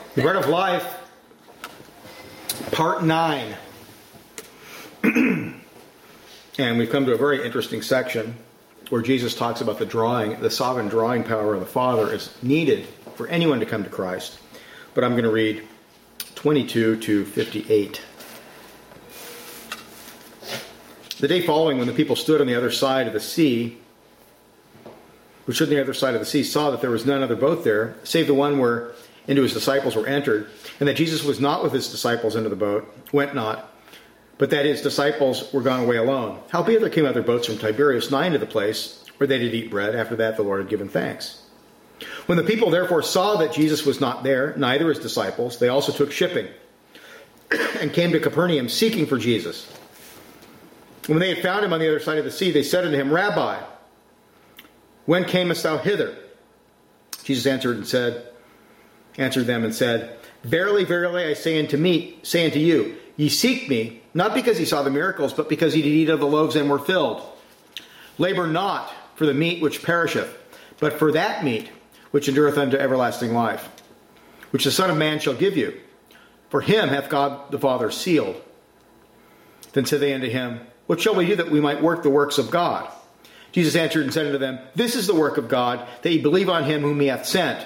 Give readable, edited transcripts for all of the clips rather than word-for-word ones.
The Bread of Life, Part 9. And we've come to a very interesting section where Jesus talks about the sovereign drawing power of the Father is needed for anyone to come to Christ. But I'm going to read 22 to 58. The day following, when the people stood on the other side of the sea, who stood on the other side of the sea, saw that there was none other boat there, save the one where into his disciples were entered, and that Jesus was not with his disciples into the boat, went not, but that his disciples were gone away alone. Howbeit there came other boats from Tiberias nigh to the place where they did eat bread. After that the Lord had given thanks. When the people therefore saw that Jesus was not there, neither his disciples, they also took shipping, and came to Capernaum, seeking for Jesus. And when they had found him on the other side of the sea, they said unto him, Rabbi, when camest thou hither? Jesus answered them and said, Verily, verily, I say unto you, ye seek me, not because ye saw the miracles, but because ye did eat of the loaves and were filled. Labor not for the meat which perisheth, but for that meat which endureth unto everlasting life, which the Son of Man shall give you. For him hath God the Father sealed. Then said they unto him, What shall we do that we might work the works of God? Jesus answered and said unto them, This is the work of God, that ye believe on him whom he hath sent.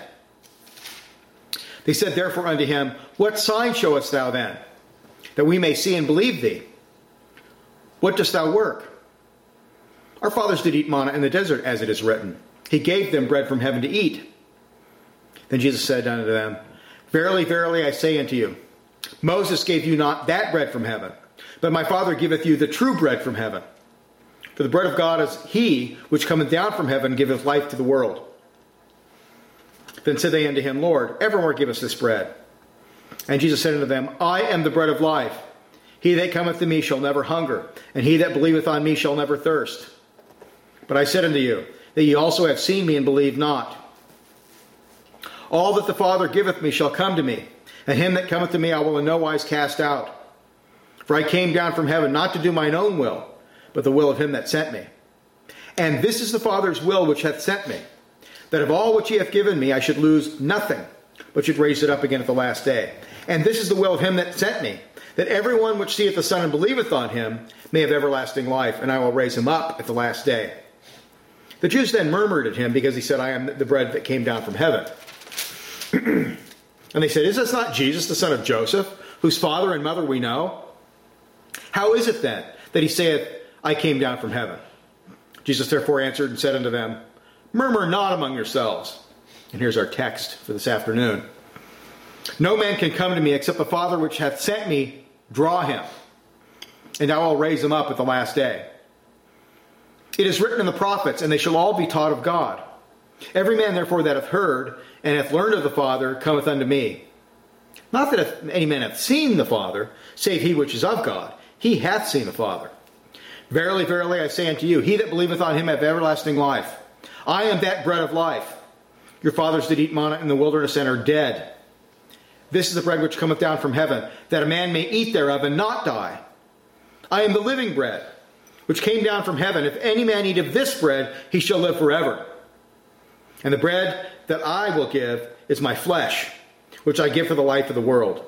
They said therefore unto him, What sign showest thou then, that we may see and believe thee? What dost thou work? Our fathers did eat manna in the desert, as it is written. He gave them bread from heaven to eat. Then Jesus said unto them, Verily, verily, I say unto you, Moses gave you not that bread from heaven, but my Father giveth you the true bread from heaven. For the bread of God is he which cometh down from heaven, and giveth life to the world. Then said they unto him, Lord, evermore give us this bread. And Jesus said unto them, I am the bread of life. He that cometh to me shall never hunger, and he that believeth on me shall never thirst. But I said unto you, that ye also have seen me and believe not. All that the Father giveth me shall come to me, and him that cometh to me I will in no wise cast out. For I came down from heaven not to do mine own will, but the will of him that sent me. And this is the Father's will which hath sent me, that of all which he hath given me I should lose nothing, but should raise it up again at the last day. And this is the will of him that sent me, that everyone which seeth the Son and believeth on him may have everlasting life, and I will raise him up at the last day. The Jews then murmured at him, because he said, I am the bread that came down from heaven. And they said, Is this not Jesus, the son of Joseph, whose father and mother we know? How is it then that he saith, I came down from heaven? Jesus therefore answered and said unto them, Murmur not among yourselves. And here's our text for this afternoon. No man can come to me except the Father which hath sent me draw him, and I will raise him up at the last day. It is written in the prophets, and they shall all be taught of God. Every man therefore that hath heard and hath learned of the Father cometh unto me. Not that any man hath seen the Father, save he which is of God. He hath seen the Father. Verily, verily, I say unto you, he that believeth on him hath everlasting life. I am that bread of life. Your fathers did eat manna in the wilderness and are dead. This is the bread which cometh down from heaven, that a man may eat thereof and not die. I am the living bread, which came down from heaven. If any man eat of this bread, he shall live forever. And the bread that I will give is my flesh, which I give for the life of the world.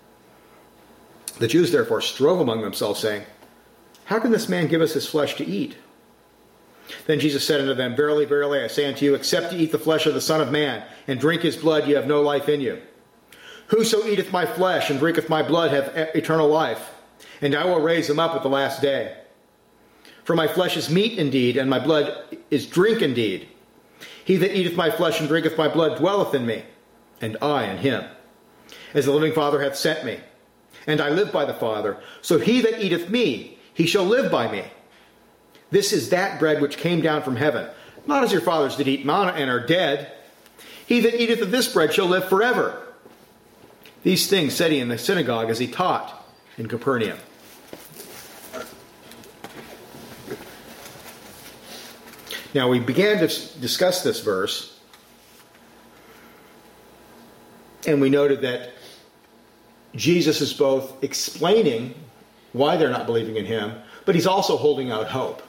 The Jews therefore strove among themselves, saying, How can this man give us his flesh to eat? Then Jesus said unto them, Verily, verily, I say unto you, except ye eat the flesh of the Son of Man, and drink his blood, ye have no life in you. Whoso eateth my flesh and drinketh my blood hath eternal life, and I will raise him up at the last day. For my flesh is meat indeed, and my blood is drink indeed. He that eateth my flesh and drinketh my blood dwelleth in me, and I in him. As the living Father hath sent me, and I live by the Father, so he that eateth me, he shall live by me. This is that bread which came down from heaven, not as your fathers did eat manna and are dead. He that eateth of this bread shall live forever. These things said he in the synagogue as he taught in Capernaum. Now we began to discuss this verse, and we noted that Jesus is both explaining why they're not believing in him, but he's also holding out hope.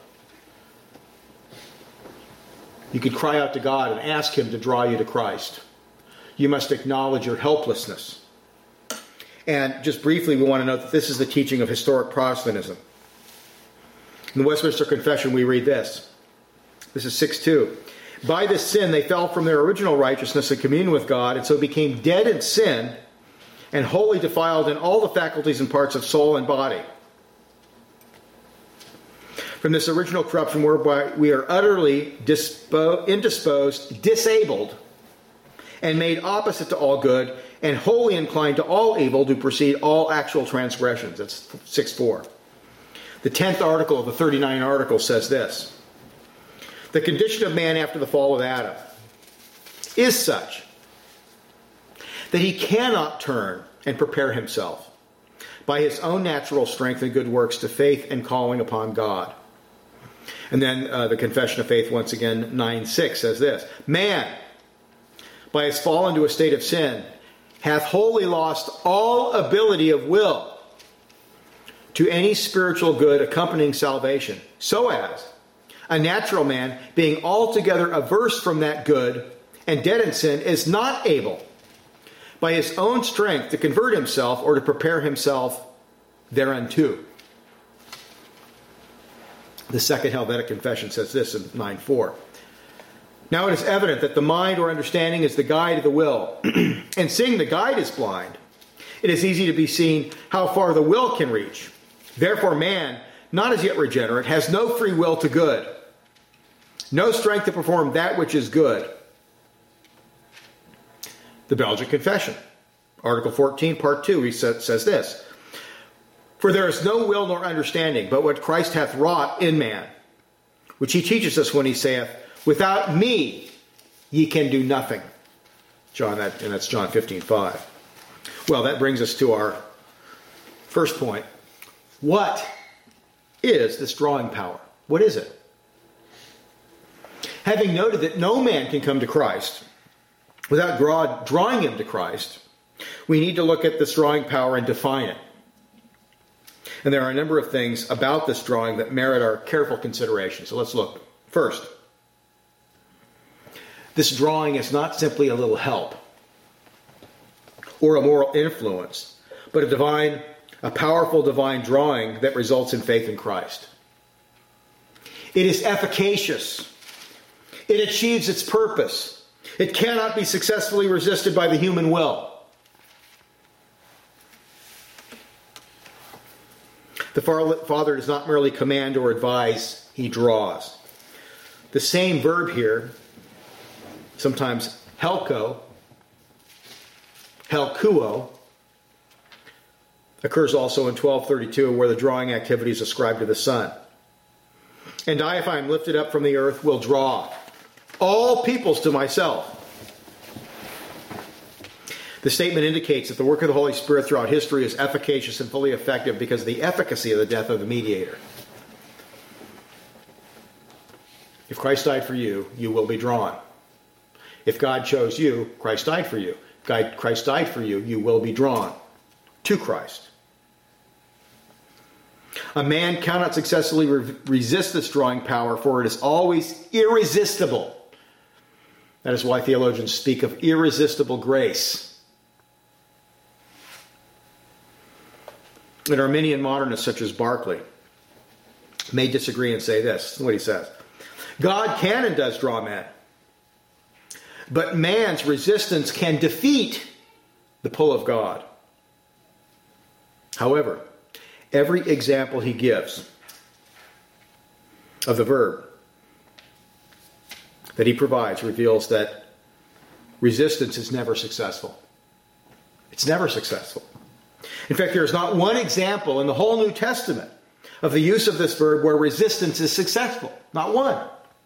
You could cry out to God and ask him to draw you to Christ. you must acknowledge your helplessness. And just briefly, we want to note that this is the teaching of historic Protestantism. In the Westminster Confession, we read this. This is 6:2. By this sin, they fell from their original righteousness and communion with God, and so became dead in sin and wholly defiled in all the faculties and parts of soul and body. From this original corruption whereby we are utterly indisposed, disabled, and made opposite to all good, and wholly inclined to all evil, to proceed all actual transgressions. That's 6:4. The 10th article of the 39 articles says this. The condition of man after the fall of Adam is such that he cannot turn and prepare himself by his own natural strength and good works to faith and calling upon God. And then the Confession of Faith, once again, 9:6 says this. Man, by his fall into a state of sin, hath wholly lost all ability of will to any spiritual good accompanying salvation, so as a natural man, being altogether averse from that good and dead in sin, is not able by his own strength to convert himself or to prepare himself thereunto. The Second Helvetic Confession says this in 9:4. Now it is evident that the mind or understanding is the guide of the will, and seeing the guide is blind, it is easy to be seen how far the will can reach. Therefore man, not as yet regenerate, has no free will to good, no strength to perform that which is good. The Belgic Confession, Article 14, Part 2, he says this. For there is no will nor understanding, but what Christ hath wrought in man, which he teaches us when he saith, without me ye can do nothing. And that's John 15:5. Well, that brings us to our first point. What is this drawing power? What is it? Having noted that no man can come to Christ without God drawing him to Christ, we need to look at this drawing power and define it. And there are a number of things about this drawing that merit our careful consideration. So let's look. First, this drawing is not simply a little help or a moral influence, but a powerful divine drawing that results in faith in Christ. It is efficacious. It achieves its purpose. It cannot be successfully resisted by the human will. The Father does not merely command or advise, he draws. The same verb here, sometimes helkuo, occurs also in 12:32, where the drawing activity is ascribed to the Son. And I, if I am lifted up from the earth, will draw all peoples to myself. The statement indicates that the work of the Holy Spirit throughout history is efficacious and fully effective because of the efficacy of the death of the mediator. If Christ died for you, you will be drawn. If God chose you, Christ died for you. If Christ died for you, you will be drawn to Christ. A man cannot successfully resist this drawing power, for it is always irresistible. That is why theologians speak of irresistible grace. And Arminian modernists such as Berkeley may disagree and say this. This is what he says. God can and does draw men, but man's resistance can defeat the pull of God. However, every example he gives of the verb that he provides reveals that resistance is never successful. It's never successful. In fact, there is not one example in the whole New Testament of the use of this verb where resistance is successful. Not one.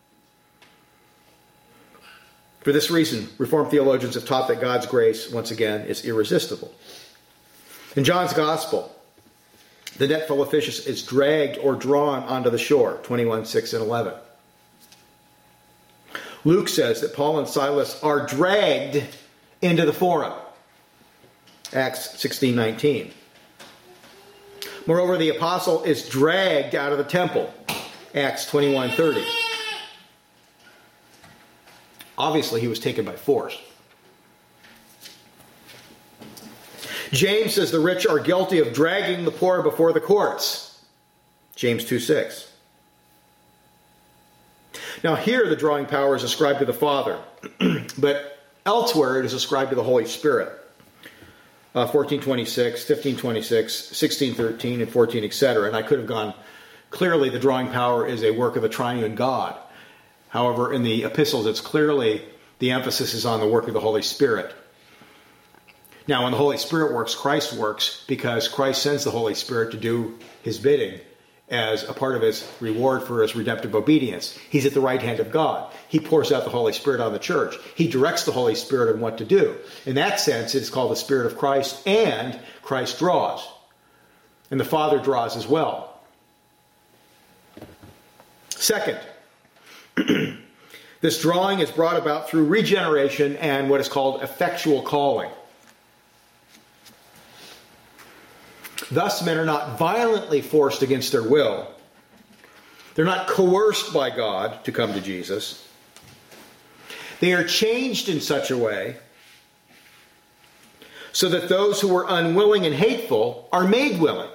For this reason, Reformed theologians have taught that God's grace, once again, is irresistible. In John's Gospel, the net full of fishes is dragged or drawn onto the shore, 21:6 and 11. Luke says that Paul and Silas are dragged into the forum, Acts 16:19. Moreover, the apostle is dragged out of the temple, Acts 21:30. Obviously, he was taken by force. James says the rich are guilty of dragging the poor before the courts. James 2:6. Now here the drawing power is ascribed to the Father, but elsewhere it is ascribed to the Holy Spirit. 14:26, 15:26, 16:13, and 14, etc. And I could have gone, clearly the drawing power is a work of the triune God. However, in the epistles, it's clearly the emphasis is on the work of the Holy Spirit. Now, when the Holy Spirit works, Christ works, because Christ sends the Holy Spirit to do his bidding as a part of his reward for his redemptive obedience. He's at the right hand of God. He pours out the Holy Spirit on the church. He directs the Holy Spirit on what to do. In that sense, it is called the Spirit of Christ, and Christ draws. And the Father draws as well. Second, this drawing is brought about through regeneration and what is called effectual calling. Thus, men are not violently forced against their will. They're not coerced by God to come to Jesus. They are changed in such a way so that those who were unwilling and hateful are made willing.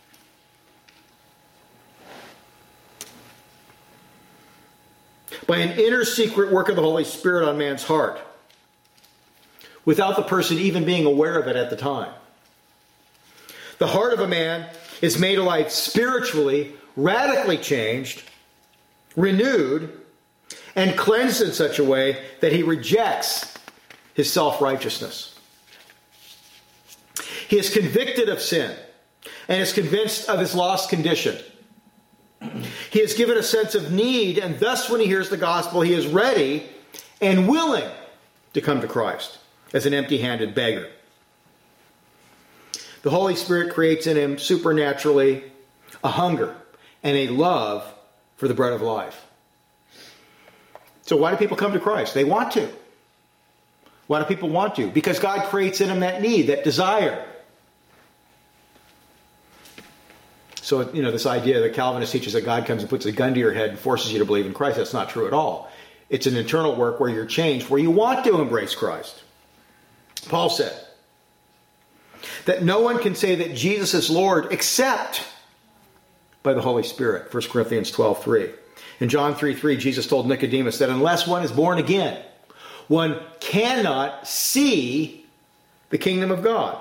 By an inner secret work of the Holy Spirit on man's heart, without the person even being aware of it at the time. The heart of a man is made alive spiritually, radically changed, renewed, and cleansed in such a way that he rejects his self-righteousness. He is convicted of sin and is convinced of his lost condition. He is given a sense of need, and thus when he hears the gospel, he is ready and willing to come to Christ as an empty-handed beggar. The Holy Spirit creates in him supernaturally a hunger and a love for the bread of life. So why do people come to Christ? They want to. Why do people want to? Because God creates in them that need, that desire. So, this idea that Calvinist teaches that God comes and puts a gun to your head and forces you to believe in Christ, that's not true at all. It's an internal work where you're changed, where you want to embrace Christ. Paul said that no one can say that Jesus is Lord except by the Holy Spirit. 1 Corinthians 12:3. In John 3:3, Jesus told Nicodemus that unless one is born again, one cannot see the kingdom of God.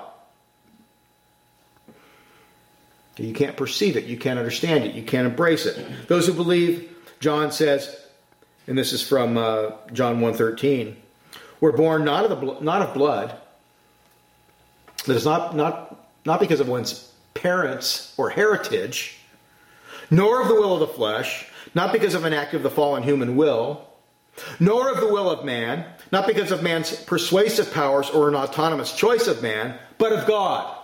You can't perceive it. You can't understand it. You can't embrace it. Those who believe, John says, and this is from John 1:13, were born not of blood. That is not because of one's parents or heritage, nor of the will of the flesh, not because of an act of the fallen human will, nor of the will of man, not because of man's persuasive powers or an autonomous choice of man, but of God.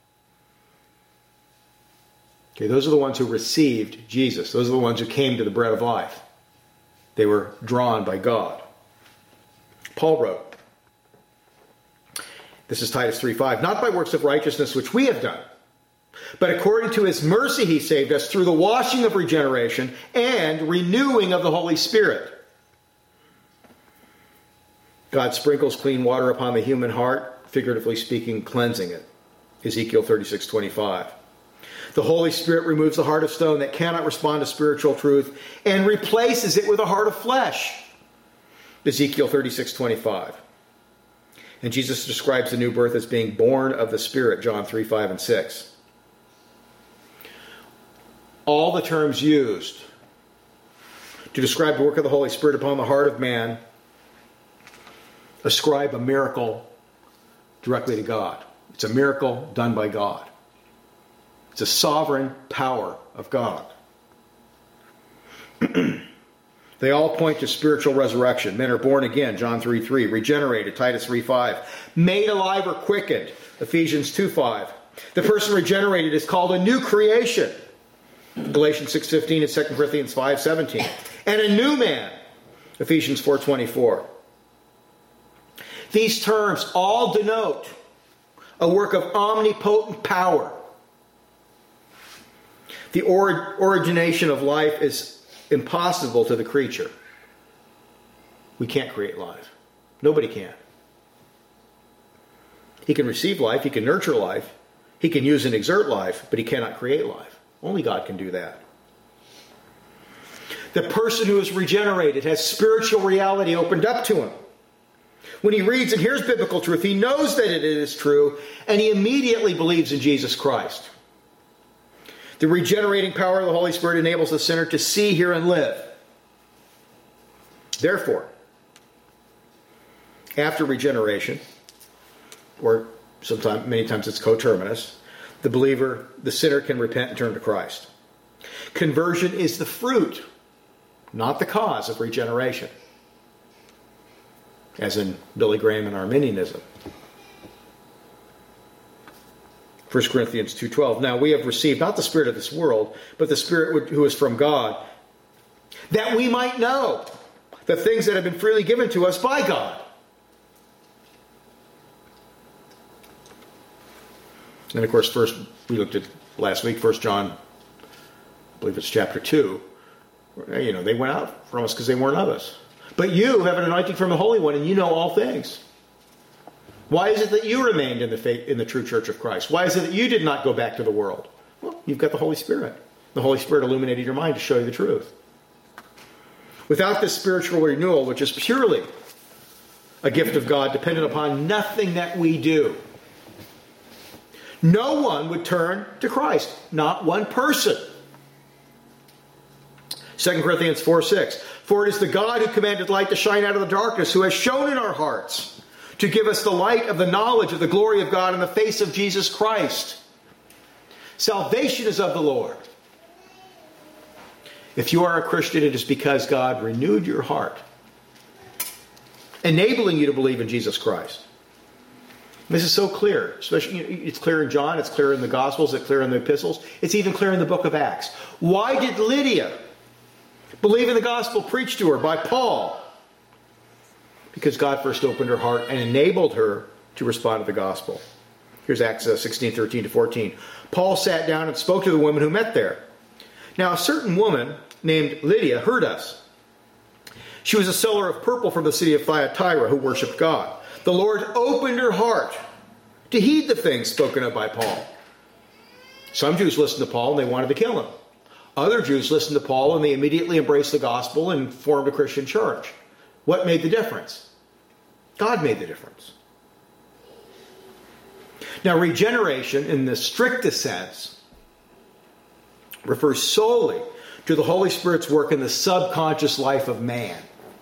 Okay, those are the ones who received Jesus. Those are the ones who came to the bread of life. They were drawn by God. Paul wrote, this is Titus 3:5, not by works of righteousness which we have done, but according to his mercy he saved us through the washing of regeneration and renewing of the Holy Spirit. God sprinkles clean water upon the human heart, figuratively speaking, cleansing it. Ezekiel 36:25. The Holy Spirit removes the heart of stone that cannot respond to spiritual truth and replaces it with a heart of flesh. Ezekiel 36:25. And Jesus describes the new birth as being born of the Spirit, John 3:5 and 6. All the terms used to describe the work of the Holy Spirit upon the heart of man ascribe a miracle directly to God. It's a miracle done by God. It's a sovereign power of God. They all point to spiritual resurrection. Men are born again, John 3:3. Regenerated, Titus 3:5. Made alive or quickened, Ephesians 2:5. The person regenerated is called a new creation, Galatians 6:15 and 2 Corinthians 5:17. And a new man, Ephesians 4:24. These terms all denote a work of omnipotent power. The origination of life is impossible to the creature. We can't create life. Nobody can. He can receive life, he can nurture life, he can use and exert life, but he cannot create life. Only God can do that. The person who is regenerated has spiritual reality opened up to him. When he reads and hears biblical truth, he knows that it is true, and he immediately believes in Jesus Christ. The regenerating power of the Holy Spirit enables the sinner to see, hear, and live. Therefore, after regeneration, or many times it's coterminous, the believer, the sinner, can repent and turn to Christ. Conversion is the fruit, not the cause, of regeneration, as in Billy Graham and Arminianism. 1 Corinthians 2:12. Now we have received not the spirit of this world, but the Spirit who is from God, that we might know the things that have been freely given to us by God. And of course, first we looked at last week, 1 John, I believe it's chapter 2. They went out from us because they weren't of us. But you have an anointing from the Holy One, and you know all things. Why is it that you remained in the faith, in the true church of Christ? Why is it that you did not go back to the world? Well, you've got the Holy Spirit. The Holy Spirit illuminated your mind to show you the truth. Without this spiritual renewal, which is purely a gift of God, dependent upon nothing that we do, no one would turn to Christ. Not one person. 2 Corinthians 4:6. For it is the God who commanded light to shine out of the darkness, who has shone in our hearts to give us the light of the knowledge of the glory of God in the face of Jesus Christ. Salvation is of the Lord. If you are a Christian, it is because God renewed your heart, enabling you to believe in Jesus Christ. This is so clear. Especially, it's clear in John, it's clear in the Gospels, it's clear in the epistles, it's even clear in the book of Acts. Why did Lydia believe in the gospel preached to her by Paul? Because God first opened her heart and enabled her to respond to the gospel. Here's Acts 16:13-14. Paul sat down and spoke to the women who met there. Now a certain woman named Lydia heard us. She was a seller of purple from the city of Thyatira who worshipped God. The Lord opened her heart to heed the things spoken of by Paul. Some Jews listened to Paul and they wanted to kill him. Other Jews listened to Paul and they immediately embraced the gospel and formed a Christian church. What made the difference? God made the difference. Now, regeneration in the strictest sense refers solely to the Holy Spirit's work in the subconscious life of man.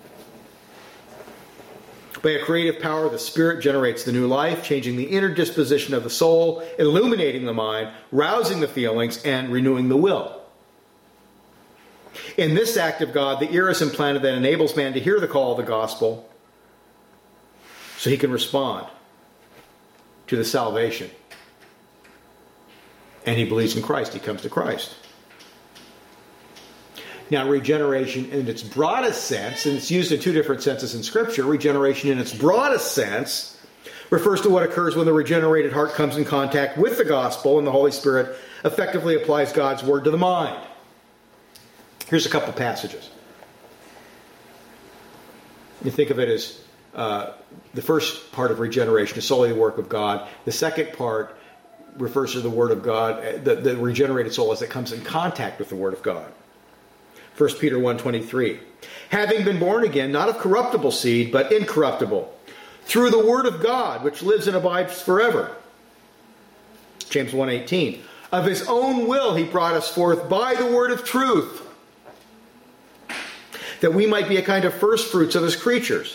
By a creative power, the Spirit generates the new life, changing the inner disposition of the soul, illuminating the mind, rousing the feelings, and renewing the will. In this act of God, the ear is implanted that enables man to hear the call of the gospel so he can respond to the salvation. And he believes in Christ. He comes to Christ. Now, regeneration in its broadest sense, and it's used in two different senses in Scripture, regeneration in its broadest sense refers to what occurs when the regenerated heart comes in contact with the gospel and the Holy Spirit effectively applies God's word to the mind. Here's a couple passages. You think of it as the first part of regeneration is solely the work of God. The second part refers to the Word of God, the regenerated soul as it comes in contact with the Word of God. 1 Peter 1:23. Having been born again, not of corruptible seed, but incorruptible, through the Word of God, which lives and abides forever. James 1:18. Of his own will he brought us forth by the word of truth, that we might be a kind of first fruits of his creatures.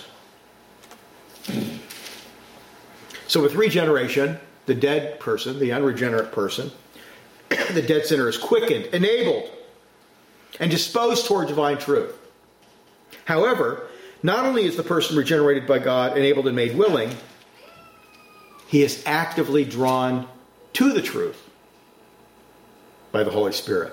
So with regeneration, the dead person, the unregenerate person, the dead sinner is quickened, enabled, and disposed toward divine truth. However, not only is the person regenerated by God, enabled and made willing, he is actively drawn to the truth by the Holy Spirit.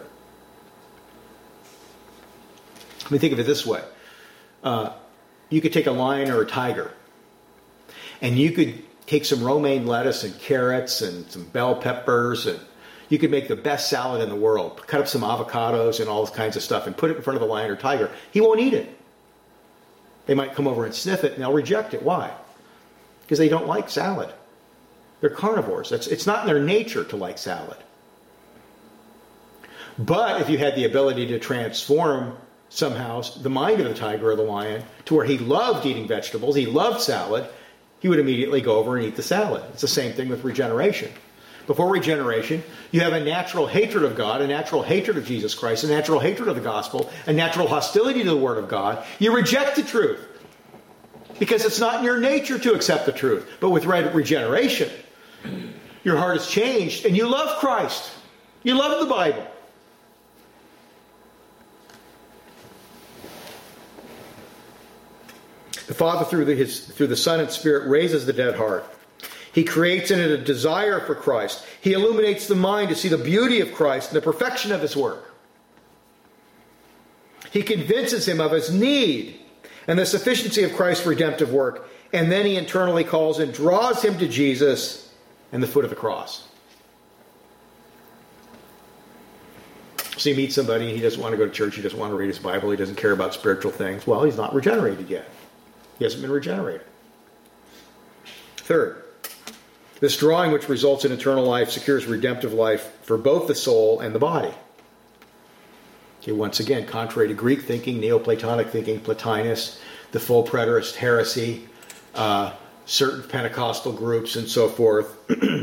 Let me think of it this way. You could take a lion or a tiger, and you could take some romaine lettuce and carrots and some bell peppers, and you could make the best salad in the world. Cut up some avocados and all this kinds of stuff and put it in front of the lion or tiger. He won't eat it. They might come over and sniff it and they'll reject it. Why? Because they don't like salad. They're carnivores. It's not in their nature to like salad. But if you had the ability to transform somehow the mind of the tiger or the lion to where he loved eating vegetables, he loved salad, he would immediately go over and eat the salad. It's the same thing with regeneration. Before regeneration, you have a natural hatred of God, a natural hatred of Jesus Christ, a natural hatred of the gospel, a natural hostility to the Word of God. You reject the truth because it's not in your nature to accept the truth. But with regeneration, your heart is changed and you love Christ. You love the Bible. The Father, through the Son and Spirit, raises the dead heart. He creates in it a desire for Christ. He illuminates the mind to see the beauty of Christ and the perfection of His work. He convinces him of his need and the sufficiency of Christ's redemptive work. And then he internally calls and draws him to Jesus and the foot of the cross. So you meet somebody, he doesn't want to go to church, he doesn't want to read his Bible, he doesn't care about spiritual things. Well, he's not regenerated yet. He hasn't been regenerated. Third, this drawing, which results in eternal life, secures redemptive life for both the soul and the body. Okay, once again, contrary to Greek thinking, Neoplatonic thinking, Plotinus, the full preterist heresy, certain Pentecostal groups and so forth,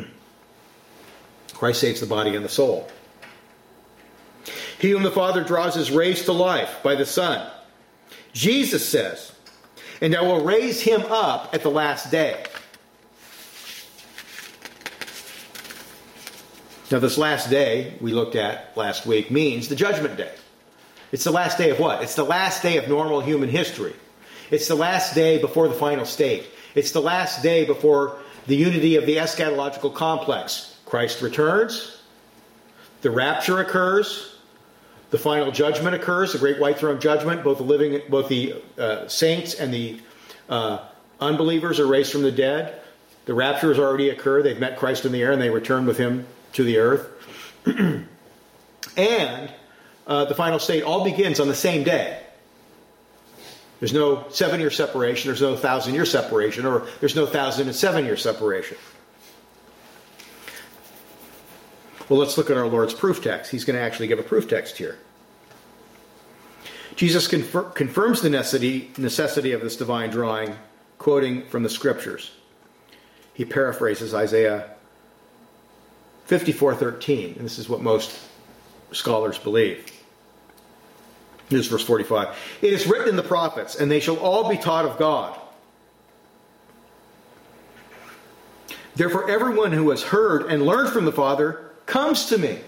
Christ saves the body and the soul. He whom the Father draws is raised to life by the Son. Jesus says, and I will raise him up at the last day. Now this last day we looked at last week means the judgment day. It's the last day of what? It's the last day of normal human history. It's the last day before the final state. It's the last day before the unity of the eschatological complex. Christ returns. The rapture occurs. The final judgment occurs, the great white throne judgment. Both the saints and the unbelievers are raised from the dead. The rapture has already occurred. They've met Christ in the air and they return with him to the earth. And the final state all begins on the same day. There's no 7-year separation, there's no 1,000-year separation, or there's no 1,007-year separation. Well, let's look at our Lord's proof text. He's going to actually give a proof text here. Jesus confirms the necessity of this divine drawing, quoting from the Scriptures. He paraphrases Isaiah 54:13, and this is what most scholars believe. Here's verse 45. It is written in the prophets, and they shall all be taught of God. Therefore, everyone who has heard and learned from the Father comes to me.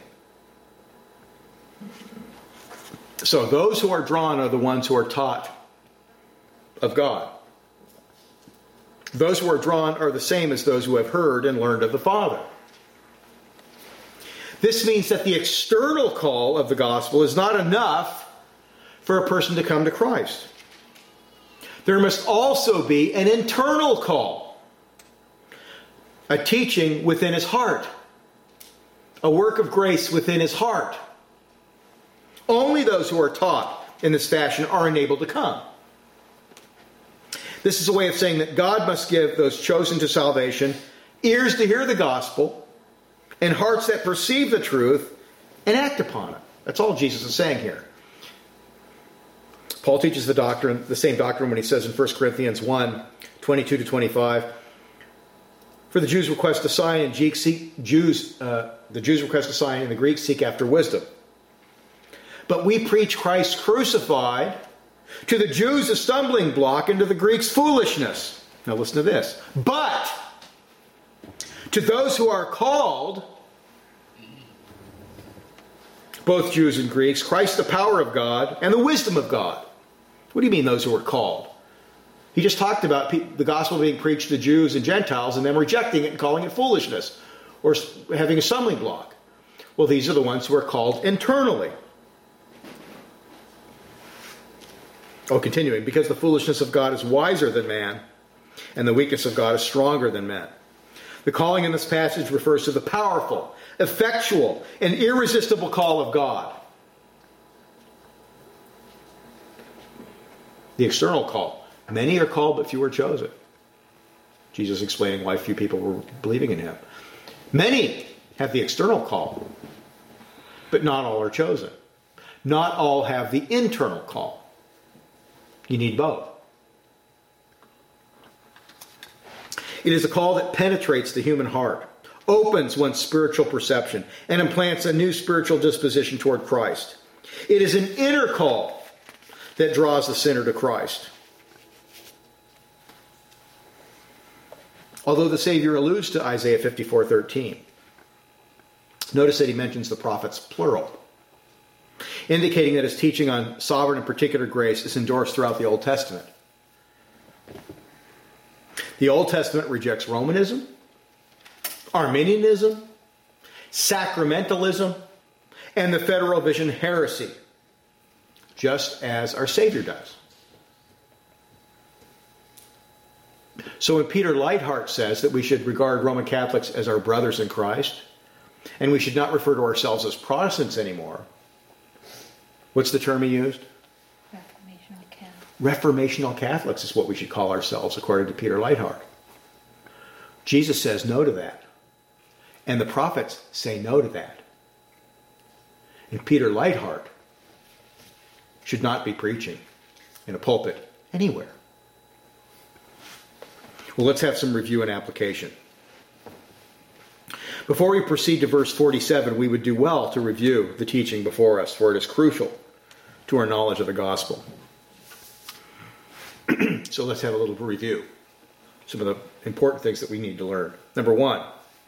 So those who are drawn are the ones who are taught of God. Those who are drawn are the same as those who have heard and learned of the Father. This means that the external call of the gospel is not enough for a person to come to Christ. There must also be an internal call, a teaching within his heart, a work of grace within his heart. Only those who are taught in this fashion are enabled to come. This is a way of saying that God must give those chosen to salvation ears to hear the gospel and hearts that perceive the truth and act upon it. That's all Jesus is saying here. Paul teaches the same doctrine when he says in 1 Corinthians 1, 22 to 25, for the Jews request a sign and the Jews request a sign and the Greeks seek after wisdom. But we preach Christ crucified, to the Jews a stumbling block, and to the Greeks foolishness. Now listen to this. But to those who are called, both Jews and Greeks, Christ the power of God and the wisdom of God. What do you mean those who are called? He just talked about the gospel being preached to Jews and Gentiles and them rejecting it and calling it foolishness or having a stumbling block. Well, these are the ones who are called internally. Oh, continuing, because the foolishness of God is wiser than man, and the weakness of God is stronger than men. The calling in this passage refers to the powerful, effectual, and irresistible call of God. The external call. Many are called, but few are chosen. Jesus explaining why few people were believing in him. Many have the external call, but not all are chosen. Not all have the internal call. You need both. It is a call that penetrates the human heart, opens one's spiritual perception, and implants a new spiritual disposition toward Christ. It is an inner call that draws the sinner to Christ. Although the Savior alludes to Isaiah 54:13, notice that he mentions the prophets plural, indicating that his teaching on sovereign and particular grace is endorsed throughout the Old Testament. The Old Testament rejects Romanism, Arminianism, sacramentalism, and the federal vision heresy, just as our Savior does. So when Peter Leithart says that we should regard Roman Catholics as our brothers in Christ, and we should not refer to ourselves as Protestants anymore, what's the term he used? Reformational Catholics. Reformational Catholics is what we should call ourselves, according to Peter Leithart. Jesus says no to that. And the prophets say no to that. And Peter Leithart should not be preaching in a pulpit anywhere. Well, let's have some review and application. Before we proceed to verse 47, we would do well to review the teaching before us, for it is crucial to our knowledge of the gospel. So let's have a little review. Some of the important things that we need to learn. Number one,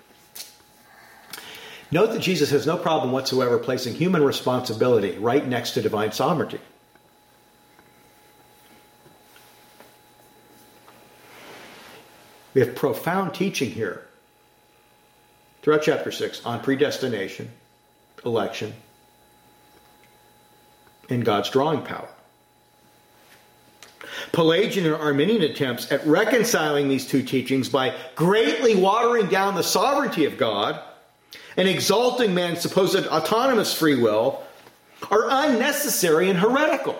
note that Jesus has no problem whatsoever placing human responsibility right next to divine sovereignty. We have profound teaching here throughout chapter 6 on predestination, election, and God's drawing power. Pelagian and Arminian attempts at reconciling these two teachings by greatly watering down the sovereignty of God and exalting man's supposed autonomous free will are unnecessary and heretical.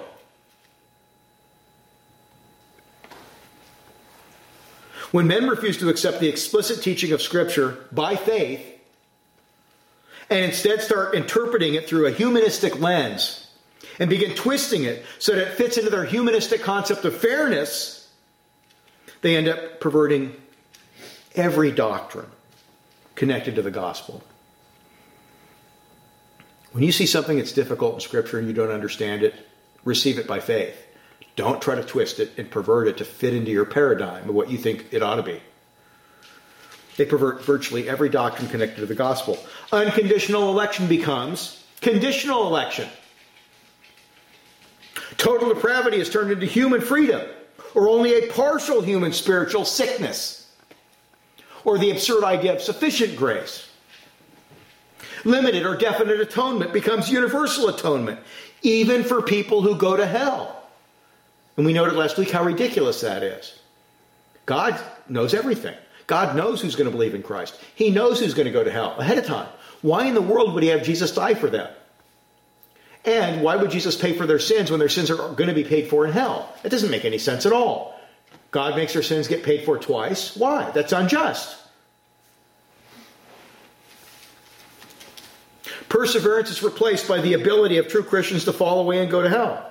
When men refuse to accept the explicit teaching of Scripture by faith and instead start interpreting it through a humanistic lens and begin twisting it so that it fits into their humanistic concept of fairness, they end up perverting every doctrine connected to the gospel. When you see something that's difficult in Scripture and you don't understand it, receive it by faith. Don't try to twist it and pervert it to fit into your paradigm of what you think it ought to be. They pervert virtually every doctrine connected to the gospel. Unconditional election becomes conditional election. Total depravity is turned into human freedom, or only a partial human spiritual sickness, or the absurd idea of sufficient grace. Limited or definite atonement becomes universal atonement, even for people who go to hell. And we noted last week how ridiculous that is. God knows everything. God knows who's going to believe in Christ. He knows who's going to go to hell ahead of time. Why in the world would he have Jesus die for them? And why would Jesus pay for their sins when their sins are going to be paid for in hell? It doesn't make any sense at all. God makes their sins get paid for twice. Why? That's unjust. Perseverance is replaced by the ability of true Christians to fall away and go to hell.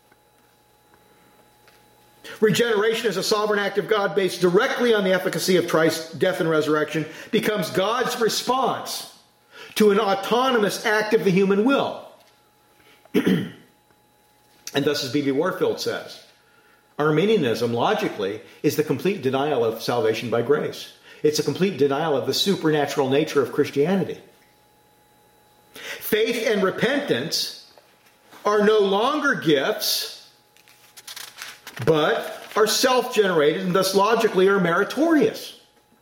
Regeneration as a sovereign act of God based directly on the efficacy of Christ's death and resurrection becomes God's response to an autonomous act of the human will. And thus, as B.B. Warfield says, Arminianism, logically, is the complete denial of salvation by grace. It's a complete denial of the supernatural nature of Christianity. Faith and repentance are no longer gifts, but are self-generated and thus logically are meritorious.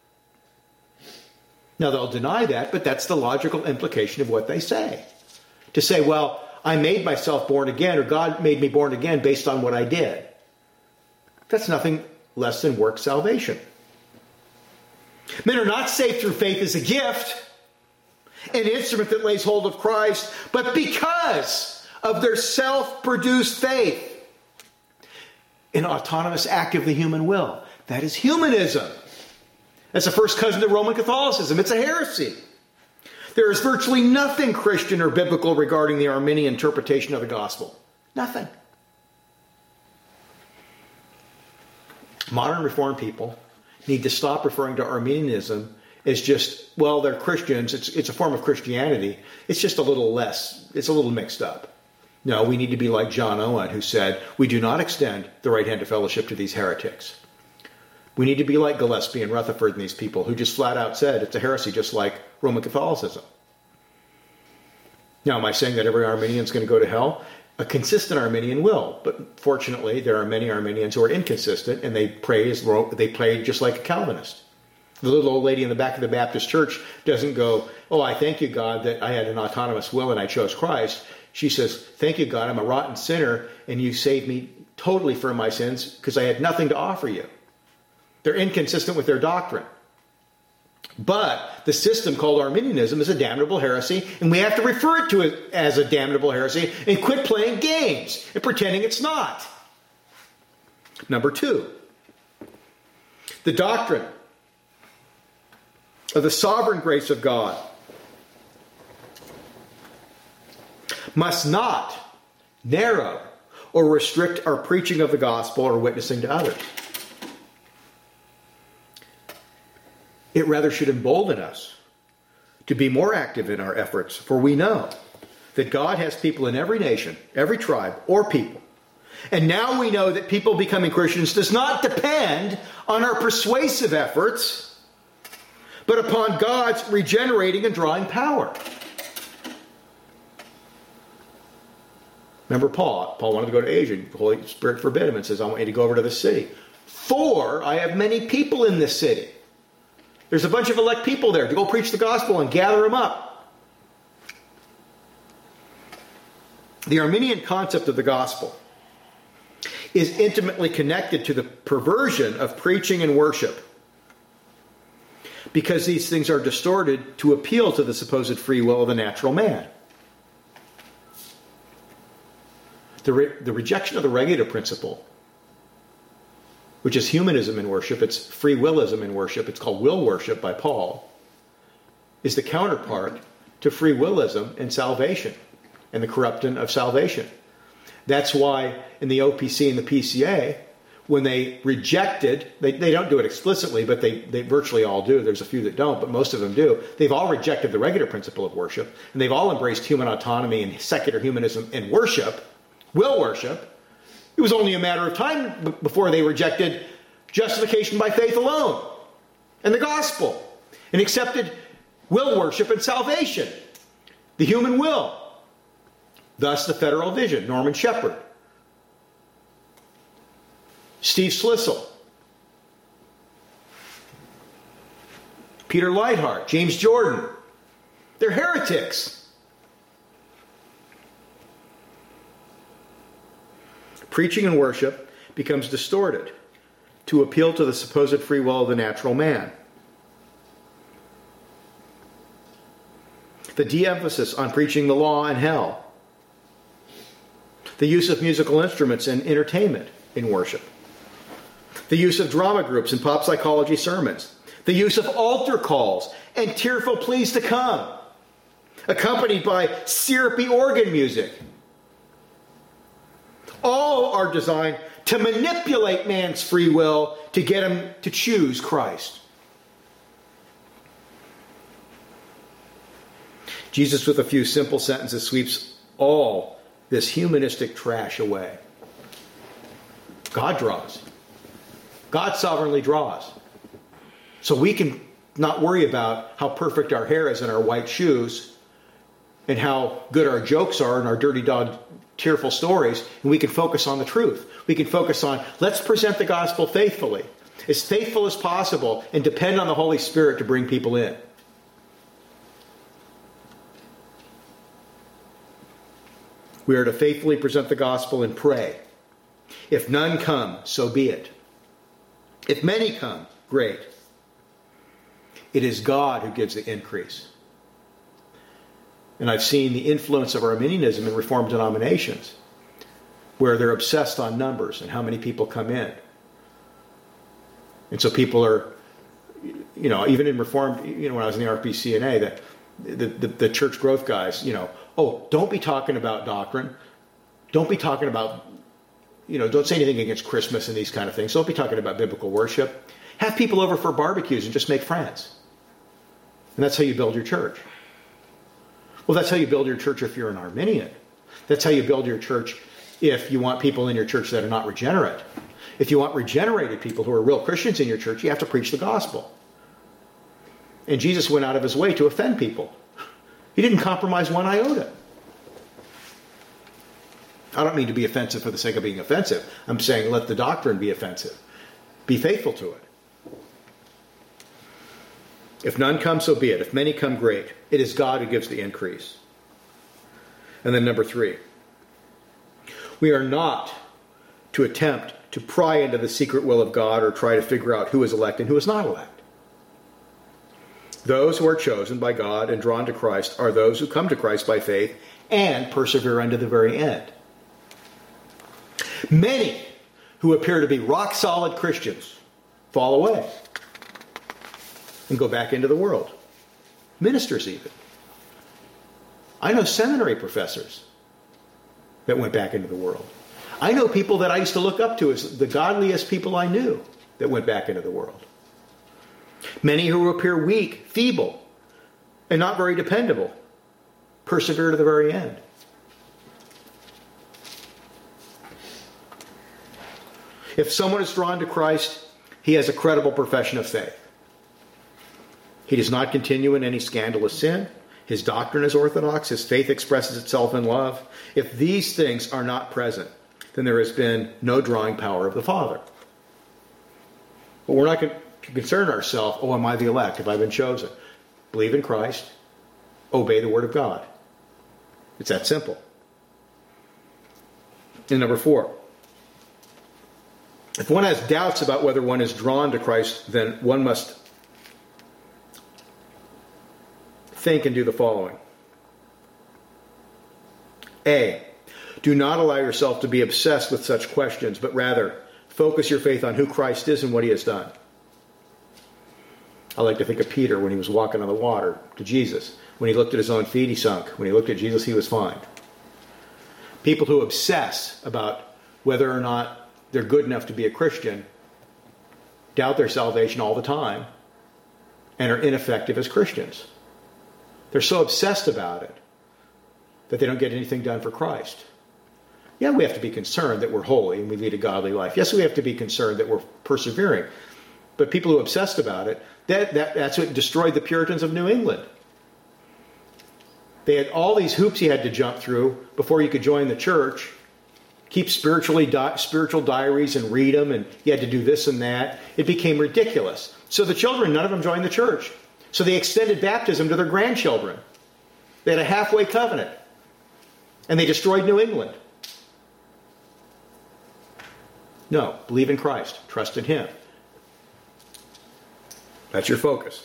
Now they'll deny that, but that's the logical implication of what they say. To say, well, I made myself born again, or God made me born again based on what I did. That's nothing less than work salvation. Men are not saved through faith as a gift, an instrument that lays hold of Christ, but because of their self-produced faith. An autonomous act of the human will. That is humanism. That's a first cousin to Roman Catholicism. It's a heresy. There is virtually nothing Christian or biblical regarding the Arminian interpretation of the gospel. Nothing. Modern Reformed people need to stop referring to Arminianism as just, well, they're Christians. It's a form of Christianity. It's just a little less. It's a little mixed up. No, we need to be like John Owen, who said, we do not extend the right hand of fellowship to these heretics. We need to be like Gillespie and Rutherford and these people who just flat out said it's a heresy just like Roman Catholicism. Now, am I saying that every Arminian is going to go to hell? A consistent Arminian will, but fortunately there are many Arminians who are inconsistent and they pray just like a Calvinist. The little old lady in the back of the Baptist church doesn't go, oh, I thank you, God, that I had an autonomous will and I chose Christ. She says, thank you, God, I'm a rotten sinner and you saved me totally from my sins because I had nothing to offer you. They're inconsistent with their doctrine. But the system called Arminianism is a damnable heresy, and we have to refer to it as a damnable heresy and quit playing games and pretending it's not. Number 2, the doctrine of the sovereign grace of God must not narrow or restrict our preaching of the gospel or witnessing to others. It rather should embolden us to be more active in our efforts, for we know that God has people in every nation, every tribe, or people. And now we know that people becoming Christians does not depend on our persuasive efforts, but upon God's regenerating and drawing power. Remember Paul. Paul wanted to go to Asia. The Holy Spirit forbid him and says, I want you to go over to the city. For I have many people in this city. There's a bunch of elect people there to go preach the gospel and gather them up. The Arminian concept of the gospel is intimately connected to the perversion of preaching and worship, because these things are distorted to appeal to the supposed free will of the natural man. The rejection of the regulative principle, which is humanism in worship, it's free willism in worship, it's called will worship by Paul, is the counterpart to free willism in salvation and the corruption of salvation. That's why in the OPC and the PCA, when they rejected, they don't do it explicitly, but they virtually all do. There's a few that don't, but most of them do. They've all rejected the regular principle of worship, and they've all embraced human autonomy and secular humanism in worship, will worship. It was only a matter of time before they rejected justification by faith alone and the gospel and accepted will worship and salvation, the human will. Thus the federal vision, Norman Shepherd, Steve Schlissel, Peter Leithart, James Jordan. They're heretics. Preaching and worship becomes distorted to appeal to the supposed free will of the natural man. The de-emphasis on preaching the law and hell. The use of musical instruments and entertainment in worship. The use of drama groups and pop psychology sermons. The use of altar calls and tearful pleas to come, accompanied by syrupy organ music. All are designed to manipulate man's free will to get him to choose Christ. Jesus, with a few simple sentences, sweeps all this humanistic trash away. God draws. God sovereignly draws. So we can not worry about how perfect our hair is and our white shoes and how good our jokes are and our dirty dog tearful stories, and we can focus on the truth. We can focus on, let's present the gospel faithfully, as faithful as possible, and depend on the Holy Spirit to bring people in. We are to faithfully present the gospel and pray. If none come, so be it. If many come, great. It is God who gives the increase. And I've seen the influence of Arminianism in Reformed denominations, where they're obsessed on numbers and how many people come in. And so people are, even in Reformed, when I was in the RPCNA, the church growth guys, don't be talking about doctrine. Don't be talking about, don't say anything against Christmas and these kind of things. Don't be talking about biblical worship. Have people over for barbecues and just make friends. And that's how you build your church. Well, that's how you build your church if you're an Arminian. That's how you build your church if you want people in your church that are not regenerate. If you want regenerated people who are real Christians in your church, you have to preach the gospel. And Jesus went out of his way to offend people. He didn't compromise one iota. I don't mean to be offensive for the sake of being offensive. I'm saying let the doctrine be offensive. Be faithful to it. If none come, so be it. If many come, great. It is God who gives the increase. And then number 3. We are not to attempt to pry into the secret will of God or try to figure out who is elect and who is not elect. Those who are chosen by God and drawn to Christ are those who come to Christ by faith and persevere unto the very end. Many who appear to be rock-solid Christians fall away and go back into the world. Ministers even. I know seminary professors that went back into the world. I know people that I used to look up to as the godliest people I knew that went back into the world. Many who appear weak, feeble, and not very dependable persevere to the very end. If someone is drawn to Christ, he has a credible profession of faith. He does not continue in any scandalous sin. His doctrine is orthodox. His faith expresses itself in love. If these things are not present, then there has been no drawing power of the Father. But we're not going to concern ourselves, am I the elect? Have I been chosen? Believe in Christ. Obey the Word of God. It's that simple. And number 4. If one has doubts about whether one is drawn to Christ, then one must think and do the following. A. Do not allow yourself to be obsessed with such questions, but rather focus your faith on who Christ is and what he has done. I like to think of Peter when he was walking on the water to Jesus. When he looked at his own feet, he sunk. When he looked at Jesus, he was fine. People who obsess about whether or not they're good enough to be a Christian doubt their salvation all the time and are ineffective as Christians. They're so obsessed about it that they don't get anything done for Christ. Yeah, we have to be concerned that we're holy and we lead a godly life. Yes, we have to be concerned that we're persevering. But people who are obsessed about it, that's what destroyed the Puritans of New England. They had all these hoops you had to jump through before you could join the church, keep spiritual diaries and read them, and you had to do this and that. It became ridiculous. So the children, none of them joined the church. So they extended baptism to their grandchildren. They had a halfway covenant. And they destroyed New England. No, believe in Christ. Trust in him. That's your focus.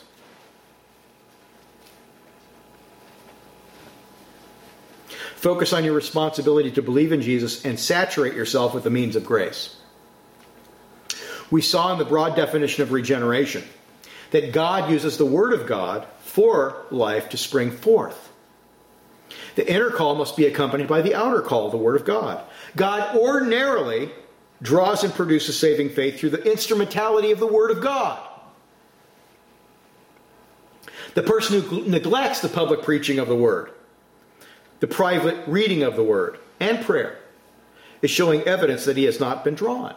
Focus on your responsibility to believe in Jesus and saturate yourself with the means of grace. We saw in the broad definition of regeneration that God uses the Word of God for life to spring forth. The inner call must be accompanied by the outer call, the Word of God. God ordinarily draws and produces saving faith through the instrumentality of the Word of God. The person who neglects the public preaching of the Word, the private reading of the Word, and prayer, is showing evidence that he has not been drawn.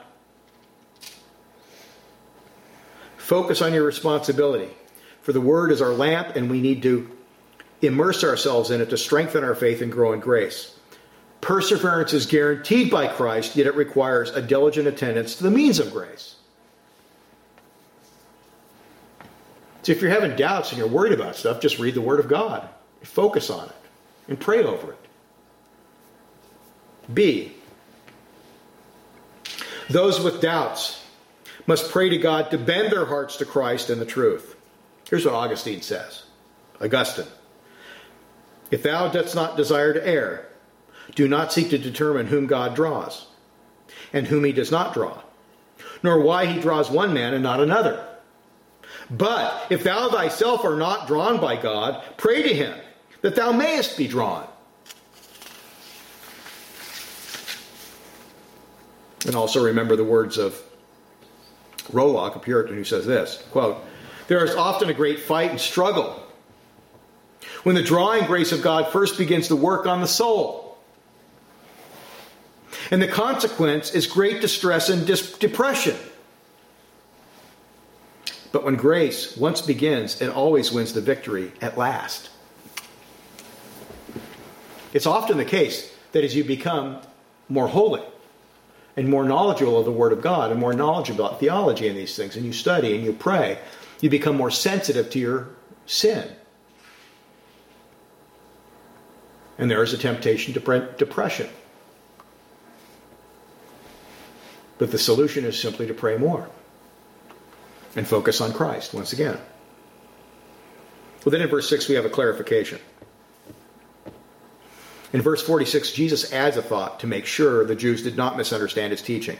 Focus on your responsibility, for the Word is our lamp, and we need to immerse ourselves in it to strengthen our faith and grow in grace. Perseverance is guaranteed by Christ, yet it requires a diligent attendance to the means of grace. So if you're having doubts and you're worried about stuff, just read the Word of God. Focus on it and pray over it. B. Those with doubts must pray to God to bend their hearts to Christ and the truth. Here's what Augustine says. Augustine. If thou dost not desire to err, do not seek to determine whom God draws, and whom he does not draw, nor why he draws one man and not another. But if thou thyself are not drawn by God, pray to him, that thou mayest be drawn. And also remember the words of Rollock, a Puritan, who says this, quote, "There is often a great fight and struggle when the drawing grace of God first begins to work on the soul. And the consequence is great distress and depression. But when grace once begins, it always wins the victory at last." It's often the case that as you become more holy and more knowledgeable of the Word of God and more knowledgeable about theology and these things, and you study and you pray, you become more sensitive to your sin. And there is a temptation to depression. But the solution is simply to pray more and focus on Christ once again. Well, then in verse 6 we have a clarification. In verse 46, Jesus adds a thought to make sure the Jews did not misunderstand his teaching.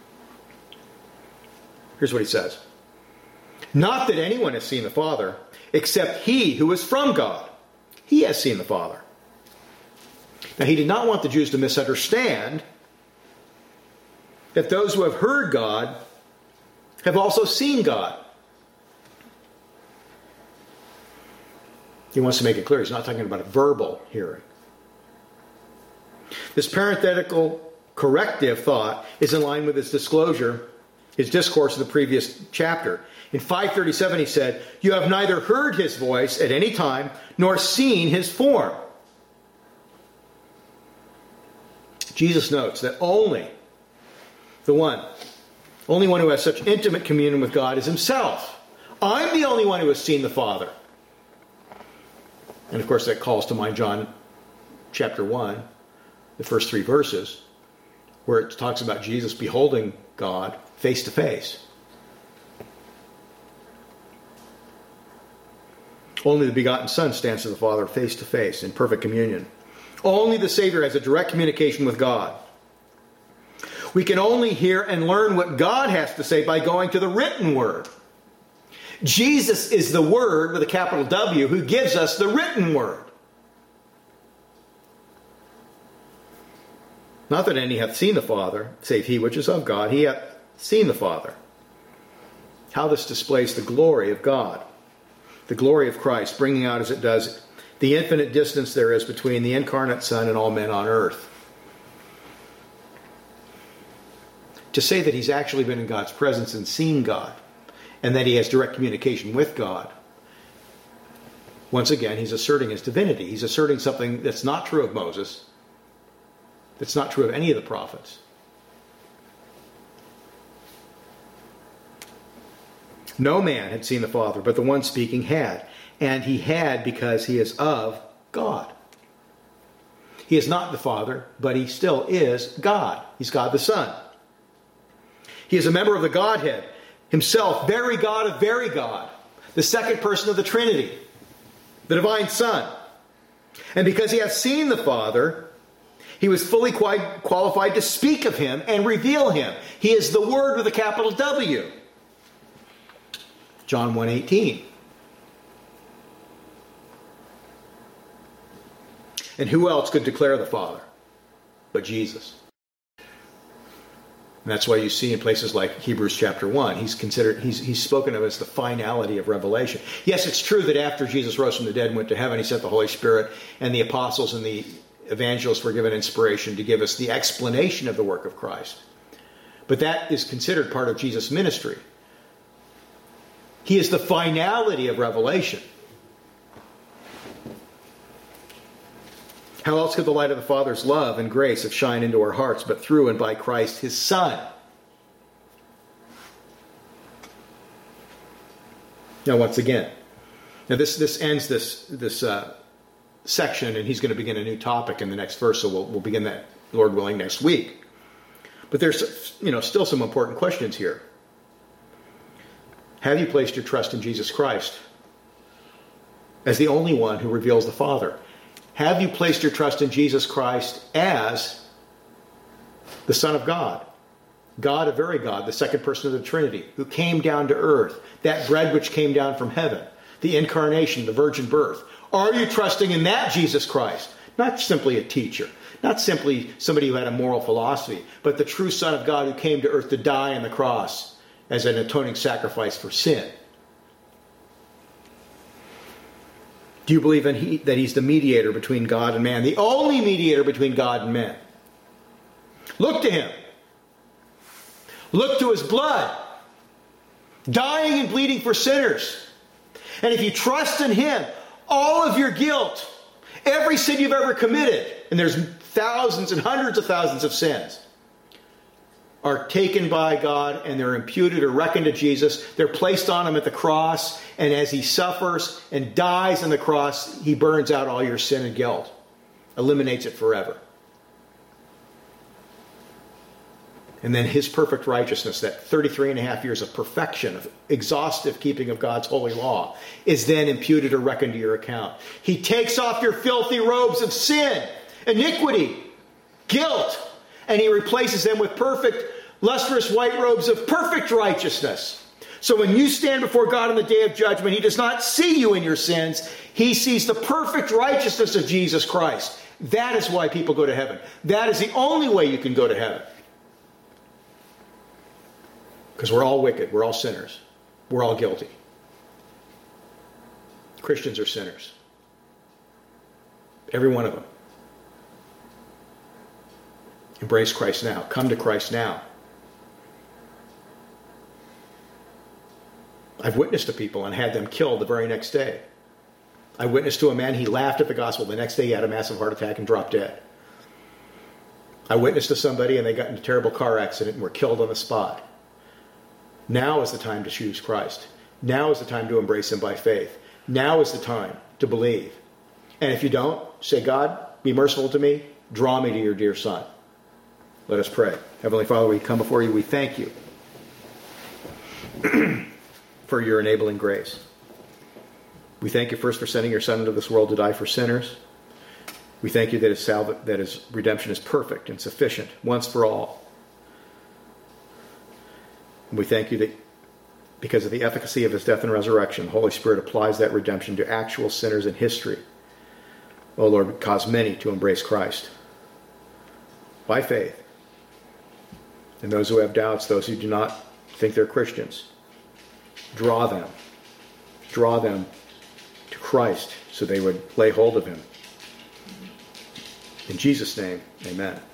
Here's what he says. "Not that anyone has seen the Father, except he who is from God. He has seen the Father." Now, he did not want the Jews to misunderstand that those who have heard God have also seen God. He wants to make it clear he's not talking about a verbal hearing. This parenthetical corrective thought is in line with his disclosure, his discourse of the previous chapter. In 537 he said, "You have neither heard his voice at any time, nor seen his form." Jesus notes that only one who has such intimate communion with God is himself. I'm the only one who has seen the Father. And of course that calls to mind John chapter 1, the first 3 verses, where it talks about Jesus beholding God face to face. Only the begotten Son stands to the Father face to face in perfect communion. Only the Savior has a direct communication with God. We can only hear and learn what God has to say by going to the written Word. Jesus is the Word with a capital W who gives us the written Word. Not that any hath seen the Father, save he which is of God. He hath seen the Father. How this displays the glory of God, the glory of Christ, bringing out as it does the infinite distance there is between the incarnate Son and all men on earth. To say that he's actually been in God's presence and seen God, and that he has direct communication with God, once again, he's asserting his divinity. He's asserting something that's not true of Moses, that's not true of any of the prophets. No man had seen the Father, but the one speaking had. And he had because he is of God. He is not the Father, but he still is God. He's God the Son. He is a member of the Godhead. Himself, very God of very God. The second person of the Trinity. The divine Son. And because he has seen the Father, he was fully qualified to speak of him and reveal him. He is the Word with a capital W. John 1:18. And who else could declare the Father but Jesus? And that's why you see in places like Hebrews chapter 1, he's spoken of as the finality of revelation. Yes, it's true that after Jesus rose from the dead and went to heaven, he sent the Holy Spirit, and the apostles and the evangelists were given inspiration to give us the explanation of the work of Christ. But that is considered part of Jesus' ministry. He is the finality of revelation. How else could the light of the Father's love and grace have shined into our hearts but through and by Christ his Son? Now once again, this ends this section, and he's going to begin a new topic in the next verse, so we'll begin that, Lord willing, next week. But there's still some important questions here. Have you placed your trust in Jesus Christ as the only one who reveals the Father? Have you placed your trust in Jesus Christ as the Son of God, God, a very God, the second person of the Trinity, who came down to earth, that bread which came down from heaven, the incarnation, the virgin birth. Are you trusting in that Jesus Christ? Not simply a teacher, not simply somebody who had a moral philosophy, but the true Son of God who came to earth to die on the cross as an atoning sacrifice for sin. Do you believe that he's the mediator between God and man, the only mediator between God and men? Look to him. Look to his blood, dying and bleeding for sinners. And if you trust in him, all of your guilt, every sin you've ever committed, and there's thousands and hundreds of thousands of sins, are taken by God and they're imputed or reckoned to Jesus. They're placed on him at the cross, and as he suffers and dies on the cross, he burns out all your sin and guilt, eliminates it forever. And then his perfect righteousness, that 33 and a half years of perfection, of exhaustive keeping of God's holy law, is then imputed or reckoned to your account. He takes off your filthy robes of sin, iniquity, guilt, and he replaces them with perfect, lustrous white robes of perfect righteousness. So when you stand before God on the day of judgment, he does not see you in your sins. He sees the perfect righteousness of Jesus Christ. That is why people go to heaven. That is the only way you can go to heaven. Because we're all wicked. We're all sinners. We're all guilty. Christians are sinners. Every one of them. Embrace Christ now. Come to Christ now. I've witnessed to people and had them killed the very next day. I witnessed to a man, he laughed at the gospel. The next day he had a massive heart attack and dropped dead. I witnessed to somebody and they got in a terrible car accident and were killed on the spot. Now is the time to choose Christ. Now is the time to embrace him by faith. Now is the time to believe. And if you don't, say, God, be merciful to me. Draw me to your dear Son. Let us pray. Heavenly Father, we come before you. We thank you for your enabling grace. We thank you first for sending your Son into this world to die for sinners. We thank you that his redemption is perfect and sufficient once for all. And we thank you that because of the efficacy of his death and resurrection, the Holy Spirit applies that redemption to actual sinners in history. Oh Lord, cause many to embrace Christ by faith. And those who have doubts, those who do not think they're Christians, draw them to Christ so they would lay hold of him. In Jesus' name, amen.